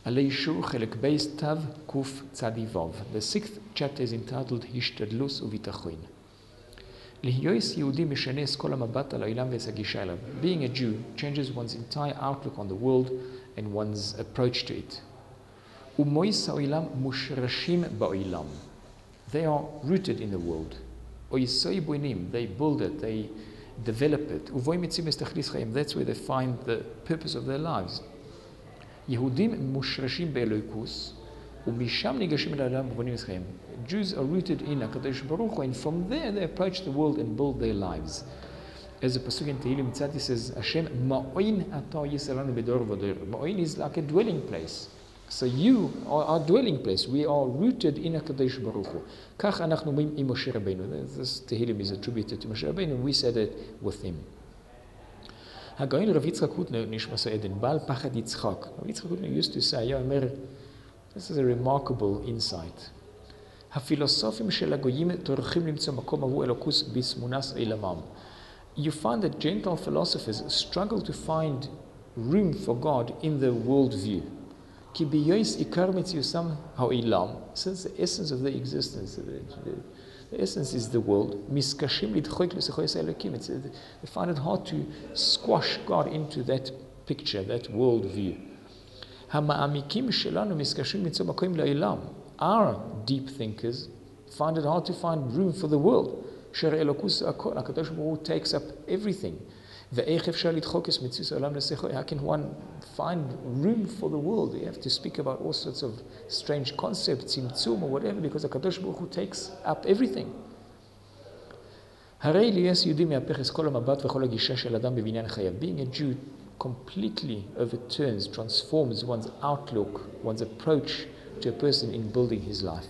Alei Shur Chelek Beis Tav Kuf Tzadivov. The 6th chapter is entitled Hishtadlus Uvitachon. Being a Jew changes one's entire outlook on the world and one's approach to it. They are rooted in the world. They build it, they develop it. That's where they find the purpose of their lives. Jews are rooted in HaKadosh Baruch Hu, and from there they approach the world and build their lives. As the Pasuk in Tehillim Tzadi says, Hashem, Ma'oin ata yisaranu b'dor v'dor. Ma'oin is like a dwelling place. So you are our dwelling place. We are rooted in HaKadosh Baruch Hu. Kach anachnu omrim im Moshe Rabbeinu. This Tehillim is attributed to Moshe Rabbeinu, and we said it with him. HaGaon Rav Yitzchak Hutner Nishmas Eden, Baal Pachad Yitzchak. Rav Yitzchak Hutner used to say, this is a remarkable insight. הפילוסופים של הגויים טורחים למצוא מקום עבור אלוקוס בסמונס עולמם. You find that Gentile philosophers struggle to find room for God in the worldview. כי ביוס עיקר מציאוסם העולם, since the essence of the existence, the essence is the world, מתקשים לדחוק לשיחויס האלוקים. They find it hard to squash God into that picture, that worldview. המעמיקים שלנו מתקשים למצוא מקום לעולם. Our deep thinkers find it hard to find room for the world. HaKadosh Baruch Hu takes up everything. How can one find room for the world? You have to speak about all sorts of strange concepts, tzimtzum or whatever, because HaKadosh Baruch Hu takes up everything. Being a Jew completely overturns, transforms one's outlook, one's approach to a person in building his life.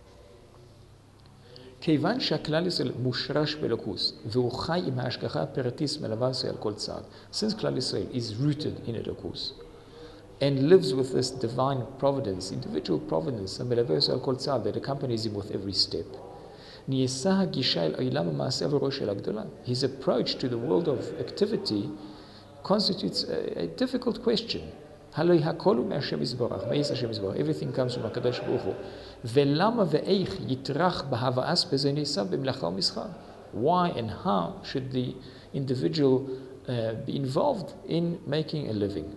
כיוון שהכלל ישראל מושרש באלוקוס והוא חי עם ההשגחה הפרטיס מלווה ישראל על כל צעד. Since כלל ישראל is rooted in אלוקוס and lives with this divine providence, individual providence, המלווה ישראל על כל צעד, that accompanies him with every step. נעשה הגישה אל עולם המעשה עבורו של הגדולה. His approach to the world of activity constitutes a difficult question. הלא הכל הוא מהשם יזברך, מאיס השם יזברך, everything comes from הקדוש ברוך הוא. ולמה ואיך יטרח בהבאס בזה ניסה במלאכה ומסחר? Why and how should the individual be involved in making a living?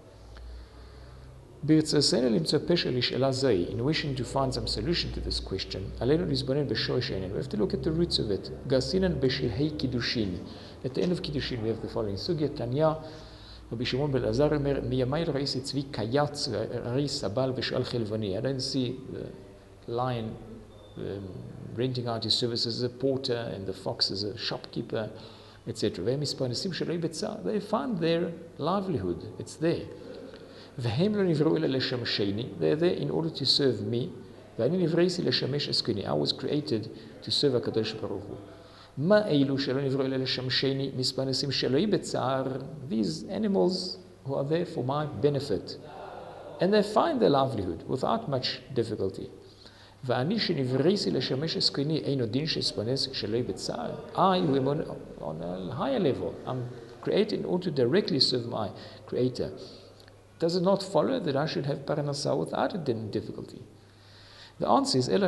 ברצוננו למצוא פשר לשאלה זו, in wishing to find some solution to this question, עלינו להתבונן בשורש העניין. We have to look at the roots of it. גסינן בשלהי קידושין. At the end of קידושין we have the following. סוגיה תניא, רבי שמעון בן אלעזר אומר, מימי ראיתי צבי קייץ וראי סבל ושואל חלבני. I don't see the lion renting out his services as a porter and the fox as a shopkeeper, etc. והם מספרנסים שלא יבצע. They find their livelihood. It's there. והם לא נבראו אלא לשמשני. They're there in order to serve me. ואני נבראתי לשמש אסכוני. I was created to serve הקדוש ברוך הוא. מה אלו שלא נבראו אלא לשמשני, מספרנסים שלא יבצע. These animals who are there for my benefit. And they find their livelihood without much difficulty. ואני שנבראתי לשמש אסכוני, אינו דין שספרנס שלא יבצע. I, who am on a higher level, I'm created in order to directly serve my Creator. Does it not follow that I should have paranasa without a difficulty? The answer is,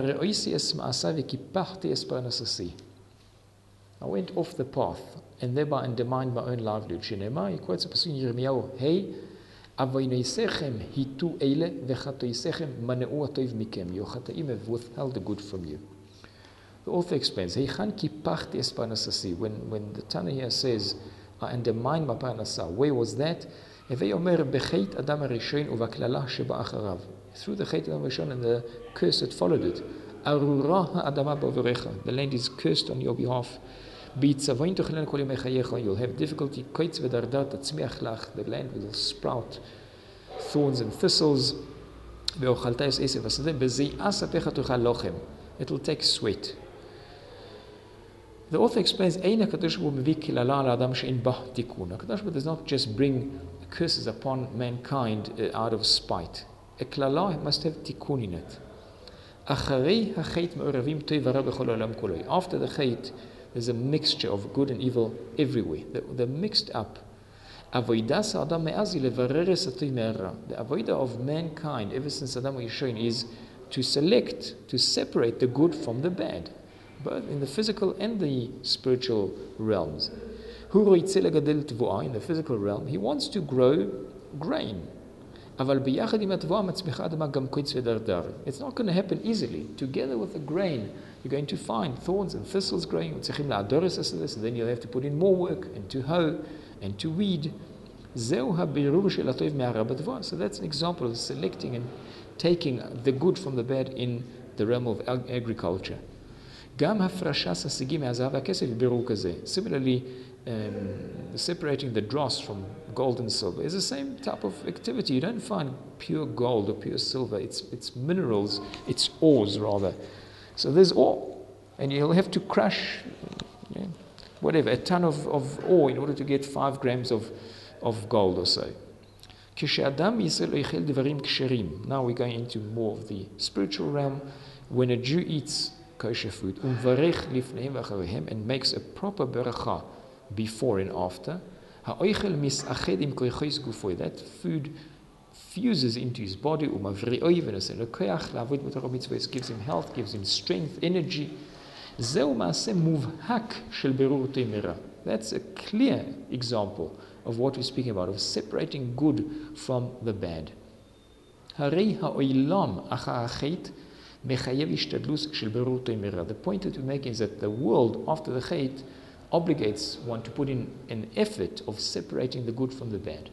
I went off the path and thereby undermined my own livelihood. Shinema, he quotes a pasuk in Yirmiyahu, Hey, avoineisechem hitu eile vechatoisechem maneu atov mikem. Your chataim have withheld the good from you. The author explains, when the Tana here says, I undermined my paranasa, where was that? Through the Chet Adam Rishon and the curse that followed it. The land is cursed on your behalf. You'll have difficulty. The land will sprout thorns and thistles. It will take sweat. The author explains, HaKadosh Baruch Hu does not just bring curses upon mankind out of spite. A klala must have tikkun in it. After the chait, there's a mixture of good and evil everywhere. They're mixed up. Avodas Adam me'azi levareres atoi me'ara. The avodah of mankind ever since Adam Rishon is to select, to separate the good from the bad, both in the physical and the spiritual realms. In the physical realm, he wants to grow grain. It's not going to happen easily. Together with the grain, you're going to find thorns and thistles growing. And then you'll have to put in more work and to hoe and to weed. So that's an example of selecting and taking the good from the bad in the realm of agriculture. Similarly, separating the dross from gold and silver is the same type of activity. You don't find pure gold or pure silver. It's minerals, it's ores rather. So there's ore, and you'll have to crush a ton of ore in order to get 5 grams of gold or so. Now we're going into more of the spiritual realm. When a Jew eats kosher food and makes a proper beracha before and after, that food fuses into his body, gives him health, gives him strength, energy. That's a clear example of what we're speaking about, of separating good from the bad. The point that we make is that the world after the chait obligates one to put in an effort of separating the good from the bad.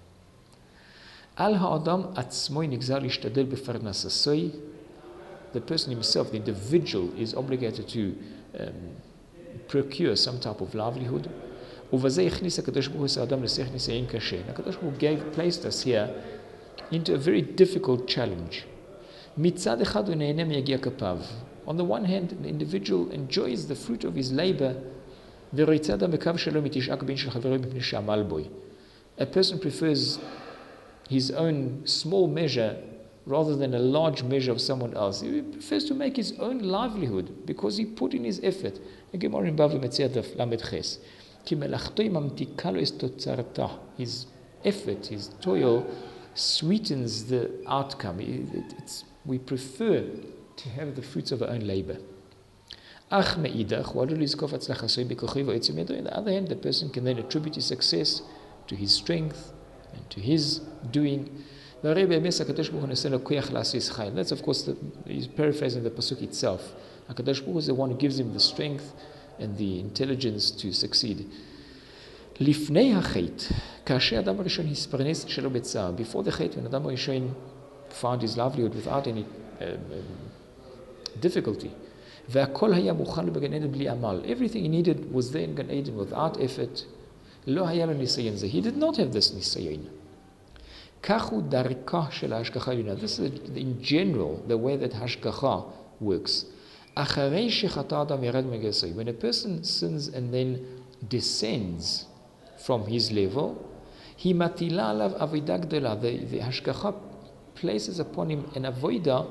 The person himself, the individual, is obligated to procure some type of livelihood. HaKadosh Baruch Hu placed us here into a very difficult challenge. On the one hand, the individual enjoys the fruit of his labor. A person prefers his own small measure rather than a large measure of someone else. He prefers to make his own livelihood because he put in his effort. His effort, his toil sweetens the outcome. We prefer to have the fruits of our own labor. On the other hand, the person can then attribute his success to his strength and to his doing. That's of course, he's paraphrasing the pasuk itself. HaKadosh Baruch Hu is the one who gives him the strength and the intelligence to succeed. Before the chait, when Adam Rishon found his livelihood without any difficulty, everything he needed was there in Gan Eden without effort. He did not have this nisayon. This is in general the way that hashgacha works. When a person sins and then descends from his level, the hashgacha places upon him an avodah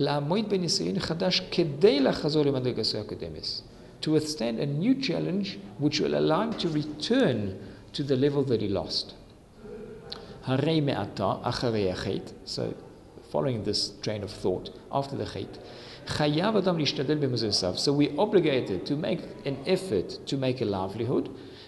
to withstand a new challenge which will allow him to return to the level that he lost. So, following this train of thought, after the chait, so we're obligated to make an effort to make a livelihood,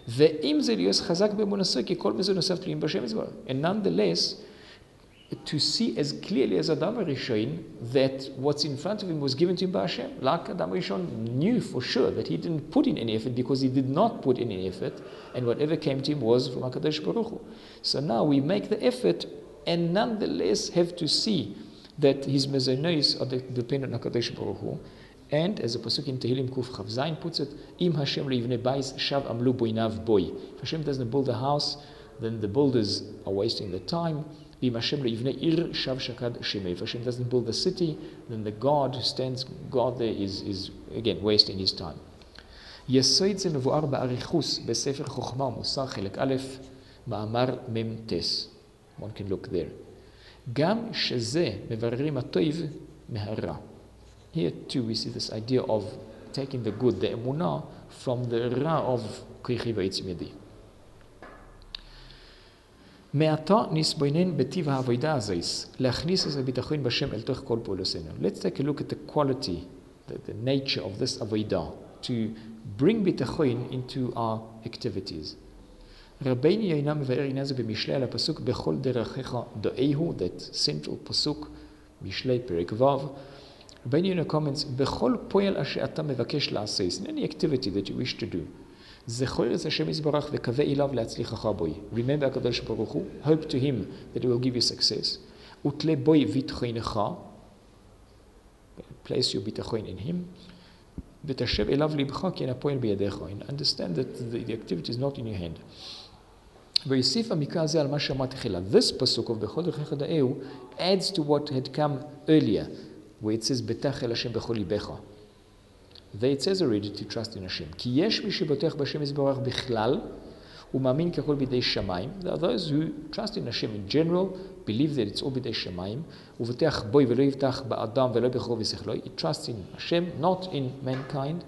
and nonetheless, to see as clearly as Adam Rishon that what's in front of him was given to him by Hashem. Like Adam Rishon knew for sure that he didn't put in any effort because he did not put in any effort, and whatever came to him was from HaKadosh Baruch Hu. So now we make the effort and nonetheless have to see that his mezonos are dependent on HaKadosh Baruch Hu. And as the pasuk in Tehillim Kuf Chav Zayin puts it, Im Hashem leivnei bayis shav amlu boinav boy. If Hashem doesn't build a house, then the builders are wasting their time. If Hashem doesn't build the city, then the God who stands guard there is again wasting his time. יסוד זה מבואר באריכוס בספר חוכמה ומוסר חלק א' מאמר מ"ט. One can look there. גם שזה מבררים הטוב מהרע. Here too we see this idea of taking the good, the emunah, from the ra of koichi v'etzim yadi. מעתה נסבונן בטיב העבודה הזו, להכניס את הביטחון בשם אל תוך כל פעולותינו. Let's take a look at the quality, the nature of this avodah, to bring ביטחון into our activities. רבינו יונה מבאר עניין זה במשלי על הפסוק בכל דרכיך דאהו, that central פסוק, משלי פרק ו'. רבינו יונה comments, בכל פועל אשר אתה מבקש לעשות, in any activity that you wish to do, זכור את השם יזברך וקווה אליו להצליחך בוי. Remember הקדוש ברוך הוא, hope to him that he will give you success. ותלה בוי ביטחונך, place your ביטחון in him, ותשב אליו לבך כי אין הפועל בידיך. And understand that the activity is not in your hand. ויוסיף המקרא הזה על מה שאמרתי תחילה. This פסוק of בכל דרכיך דאהו adds to what had come earlier, where it says בטח אל השם בכל ליבך. There it says already to trust in Hashem. כי יש מי שבוטח בשם יזברך בכלל, ומאמין ככל בידי שמיים. There are those who trust in Hashem in general, believe that it's all בידי שמיים, ובוטח בוי ולא יבטח באדם ולא בכרו ושכלו. He trusts in Hashem, not in mankind.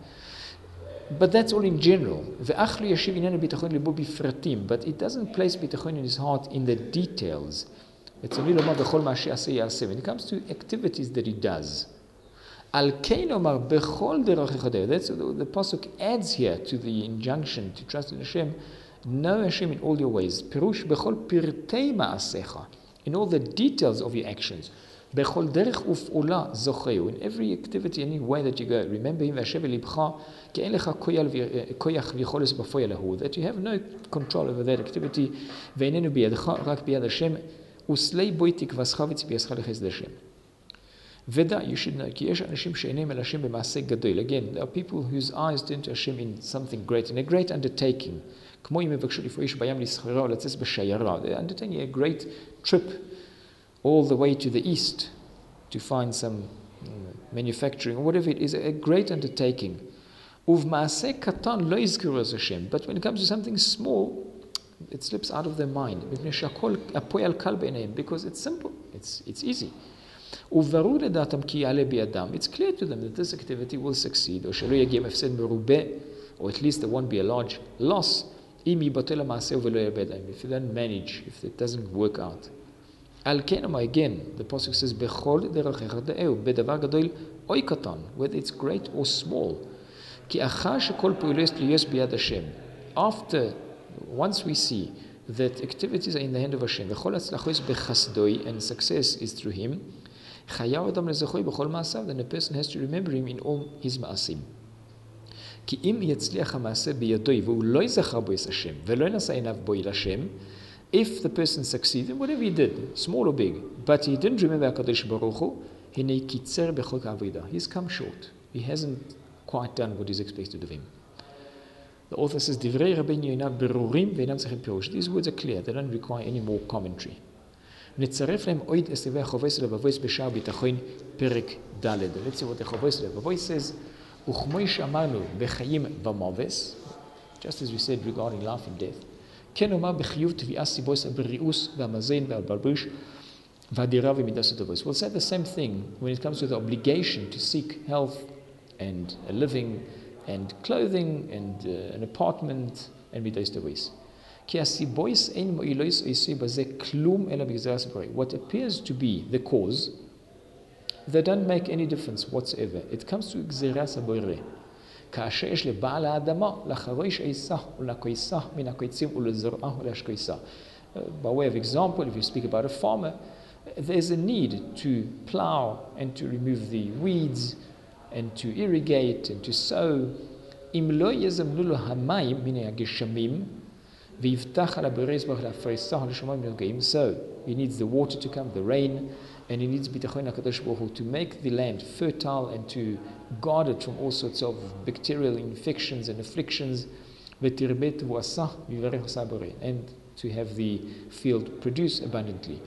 But that's all in general. ואך לא ישיב עניין הביטחון ליבו בפרטים. But it doesn't place ביטחון in his heart in the details. It's only לומר בכל מה שיעשה יעשה. When it comes to activities that he does. Al kein omar bechol derachicha deo. That's the pasuk adds here to the injunction to trust in Hashem. Know Hashem in all your ways. Pirush bechol pirtei ma'asecha. In all the details of your actions. Bechol derech uf'ula zocheu. In every activity, any way that you go. Remember him v'ashev elibcha ki ein lecha koyach v'yicholes b'foya lahu. That you have no control over that activity. Ve'inenu biyadcha rak biyad Hashem. Uslei boi tikvascha v'tzipiyascha lechesed Hashem. Veda, you should know, ki yesh anashim she'enem el Hashem b'maaseh gadol. Again, there are people whose eyes turn to Hashem in something great, in a great undertaking. כמו אם יבקשו לפרוש בים לסחורה או לצאת בשיירה. They're undertaking a great trip all the way to the east to find some manufacturing or whatever it is, a great undertaking. ובמעשה קטן לא יזכרו את Hashem. But when it comes to something small, it slips out of their mind. מפני שהכל הפועל קל בעיניהם, because it's simple, it's easy. וברור לדעתם כי יעלה בידם. It's clear to them that this activity will succeed, או שלא יגיע מפסד מרובה, or at least there won't be a large loss, אם יבטל המעשה ולא יהיה בידיים. If you don't manage, if it doesn't work out. על כן אמר, again, the pasuk says, בכל דרכיך דאהו, בדבר גדול או קטן, whether it's great or small. כי אחר שכל פעולת להיות ביד השם. After, once we see that activities are in the hand of Hashem, וכל הצלחוס בחסדוי, and success is through him, חייב אדם לזכוי בכל מעשיו, then a person has to remember him in all his מעשים. כי אם יצליח המעשה בידוי, והוא לא יזכר בו את השם, ולא נשא עיניו בו אל השם, if the person succeeds in whatever he did, small or big, but he didn't remember הקדוש ברוך הוא, הנה קיצר בחוק העבודה. He's come short. He hasn't quite done what is expected of him. The author says, דברי רבינו יונה ברורים ואינם צריכים פירוש. These words are clear. They don't require any more commentary. נצרף להם עוד אסתיבי החובס לבבויס בשער ביטחון פרק ד'. Let's see what the חובס לבבויס says. וכמו שאמרנו בחיים ומובס, just as we said regarding life and death, כן אומר בחיוב תביעה סיבוס הבריאוס והמזין והבלבוש והדירה ומידס הטובוס. We'll say the same thing when it comes to the obligation to seek health and a living and clothing and an apartment and מידס הטובוס. כי הסיבוס אין מועילויס עשוי בזה כלום אלא בגזרה סברי. What appears to be the cause, they don't make any difference whatsoever. It comes to גזרה סברי. כאשר יש לבעל האדמה לחרוש עיסה ולקויסה מן הקויצים ולזרעה ולהשקויסה. By way of example, if you speak about a farmer, there's a need to plow and to remove the weeds and to irrigate and to sow. אם לא יזמנו לו המים מן הגשמים ויבטח על הבורא יזבח להפריסה לשמיים נרגעים. So he needs the water to come, the rain, and he needs ביטחון הקדוש ברוך הוא to make the land fertile and to guard it from all sorts of bacterial infections and afflictions. ותרבה תבואסה ויברך עושה הבורא, and to have the field produce abundantly.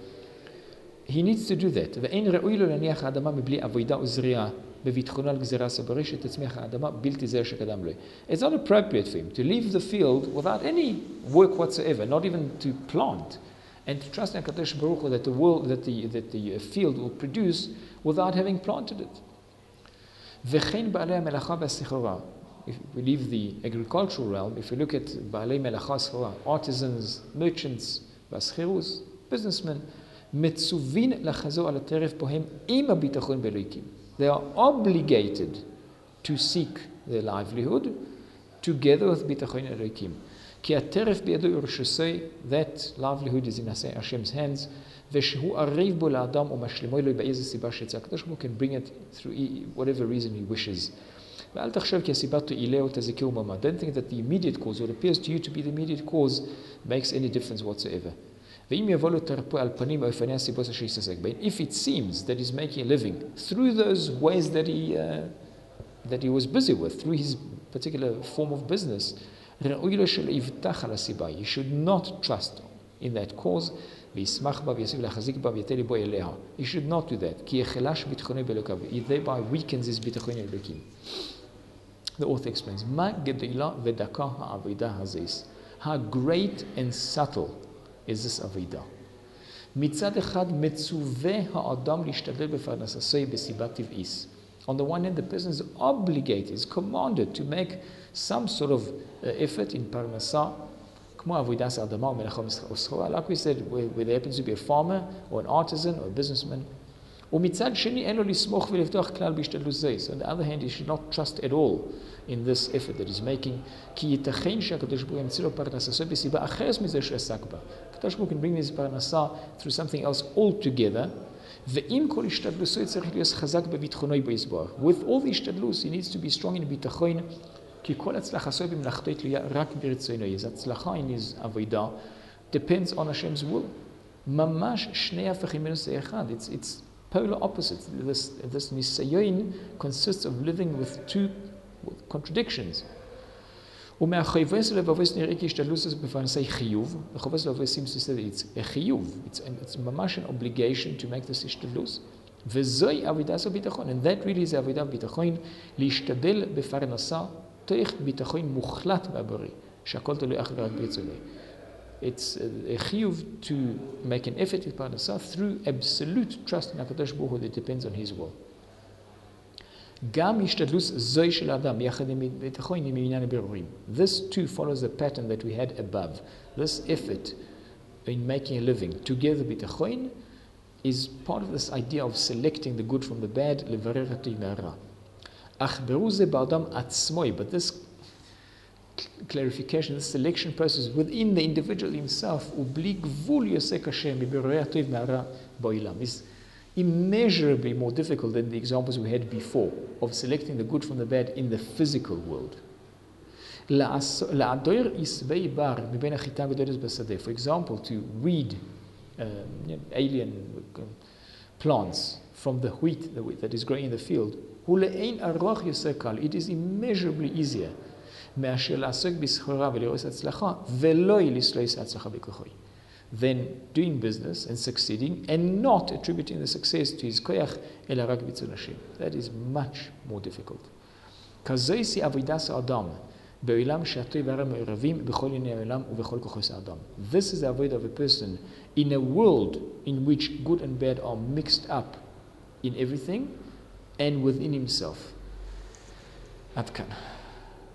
He needs to do that. ואין ראוי לו להניח האדמה מבלי עבודה וזריעה בביטחונה לגזירה סברי שתצמיח האדמה בלתי זרע שקדם לו. It's not appropriate for him to leave the field without any work whatsoever, not even to plant, and to trust in HaKadosh Baruch Hu that the field will produce without having planted it. וכן בעלי המלאכה והסחורה. If we leave the agricultural realm, if we look at בעלי מלאכה סחורה, artisans, merchants, והסחירוס, businessmen, מצווין לחזור על הטרף בו הם עם הביטחון באלוהים. They are obligated to seek their livelihood together with ביטחון אלוהים. כי הטרף בידו ירשסי, that livelihood is in Hashem's hands, ושהוא ערב בו לאדם ומשלימו לו באיזה סיבה שיצא. הקדוש ברוך הוא can bring it through whatever reason he wishes. ואל תחשב כי הסיבה תועילה או תזכה וממה. Don't think that the immediate cause, what appears to you to be the immediate cause, makes any difference whatsoever. ואם יבוא לו תרפוא על פנים או אופני הסיבות אשר יתעסק בהן, if it seems that he's making a living through those ways that he was busy with, through his particular form of business, ראוי לו שלא יבטח על הסיבה. You should not trust in that cause, וישמח בה ויסיב להחזיק בה ויתה ליבו אליה. You should not do that, כי יחלש ביטחונו באלוקיו. He thereby weakens his ביטחון אלוקים. The author explains, מה גדולה ודקה העבודה הזו? How great and subtle is this עבודה? מצד אחד מצווה האדם להשתדל בפרנסתו בסיבה טבעית. On the one hand, the person is obligated, is commanded to make some sort of effort in parnasa, כמו עבודת האדמה ומלאכה וסחורה, like we said, where there happens to be a farmer or an artisan or a businessman. ומצד שני, אין לו לסמוך ולבטוח כלל בהשתדלות זו. So on the other hand, he should not trust at all in this effort that he's making, כי ייתכן שהקדוש ברוך הוא ימציא לו פרנסתו בסיבה אחרת מזה שעסק בה. הקדוש ברוך הוא can bring his פרנסה through something else altogether, ואם כל השתדלוסו צריך להיות חזק בביטחונו ביסבורך. With all the השתדלוס, he needs to be strong in ביטחון, כי כל הצלחתו במלאכתו תלויה רק ברצונו. אז הצלחה in his עבודה depends on Hashem's will. ממש שני הפכים מנושא אחד. It's polar opposites. This ניסיון consists of living with two contradictions. ומהחייבס לבבוס נראה כי השתדלוס בפרנסי חיוב, וחובס לבבוס seems to say that it's a חיוב. It's ממש an obligation to make this השתדלוס. וזוהי עבודת הביטחון. And that really is עבודת הביטחון, להשתדל בפרנסה תוך ביטחון מוחלט בעברי, שהכל תלוי אך ורק ברצונו. It's a חיוב to make an effort in parnasa through absolute trust in HaKadosh Baruch Hu that depends on his will. גם השתדלות זוהי של האדם, יחד עם ביטחון, עם עניין הבירורים. This too follows the pattern that we had above. This effort in making a living together ביטחון is part of this idea of selecting the good from the bad, לברר הטוב מהרע. אך ברור זה באדם עצמו, but this clarification, this selection process within the individual himself, ובלי גבול יעשה קשה מברר הטוב מהרע בעולם. is immeasurably more difficult than the examples we had before of selecting the good from the bad in the physical world. לעדור עשבי בר מבין החיטה הגדולת בשדה. For example, to weed alien plants from the wheat that is growing in the field, הוא לאין ארוך יותר קל. It is immeasurably easier מאשר לעסוק בסחורה ולראות הצלחה ולא לסלוש הצלחה בכוחוי. Then doing business and succeeding and not attributing the success to his koyach אלא רק ברצון השם. That is much more difficult. כזוהי עבודת האדם בעולם שהטוב והרע מעורבים בכל ענייני העולם ובכל כוחות האדם. This is the avoid of a person in a world in which good and bad are mixed up in everything and within himself. עד כאן.